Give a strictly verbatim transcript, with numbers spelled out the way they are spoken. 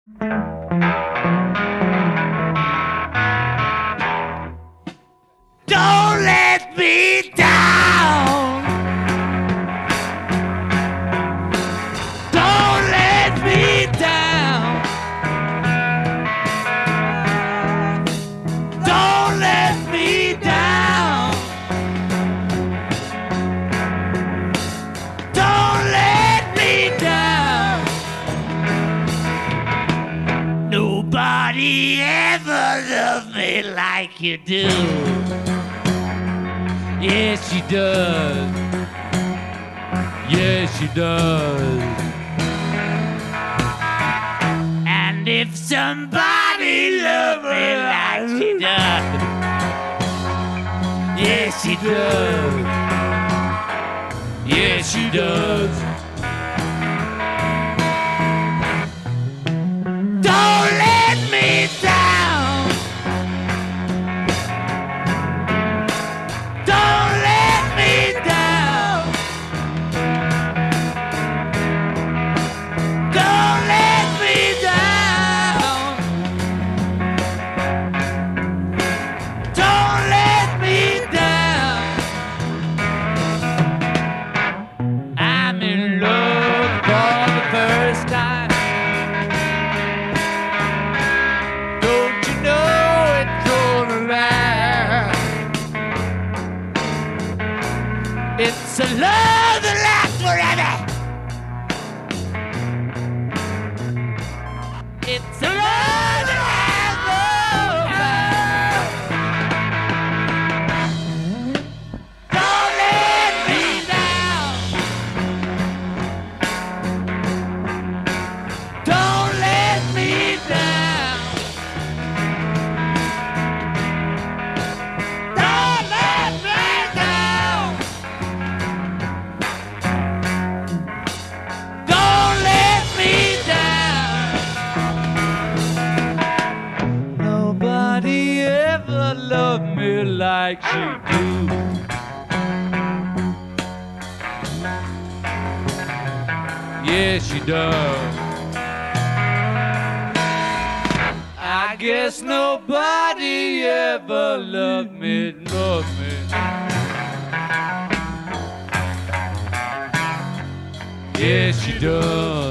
Don't let me down. Don't let me down. Don't let me down. Don't let me down. Nobody ever loved me like you do. Yes, she does. Yes, she does. And if somebody loved me like she does, yes, she does. Yes, she does. Don't let me down. Don't let me down. Don't let me down. Don't let me down. I'm in love for the first time. Don't you know it's gonna last? It's a love that lasts forever. It's a love that lasts forever. Don't let me down. Don't let me down. Don't let me down. Don't let me down. Nobody ever loved me like she do. Yes, she does. I guess nobody ever loved me, loved me. Yes, she does.